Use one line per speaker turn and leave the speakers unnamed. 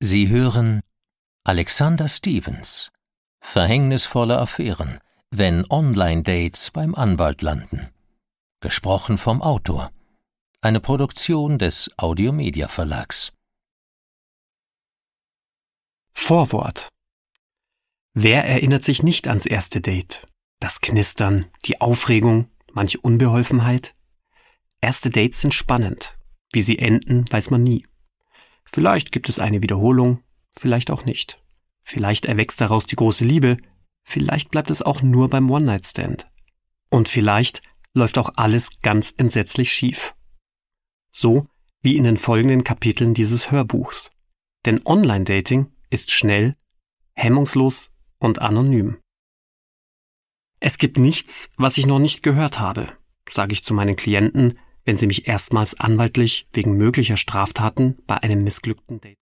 Sie hören Alexander Stevens. Verhängnisvolle Affären, wenn Online-Dates beim Anwalt landen. Gesprochen vom Autor. Eine Produktion des Audiomedia Verlags.
Vorwort. Wer erinnert sich nicht ans erste Date? Das Knistern, die Aufregung, manche Unbeholfenheit? Erste Dates sind spannend. Wie sie enden, weiß man nie. Vielleicht gibt es eine Wiederholung, vielleicht auch nicht. Vielleicht erwächst daraus die große Liebe, vielleicht bleibt es auch nur beim One-Night-Stand. Und vielleicht läuft auch alles ganz entsetzlich schief. So wie in den folgenden Kapiteln dieses Hörbuchs. Denn Online-Dating ist schnell, hemmungslos und anonym. Es gibt nichts, was ich noch nicht gehört habe, sage ich zu meinen Klienten, wenn sie mich erstmals anwaltlich wegen möglicher Straftaten bei einem missglückten Date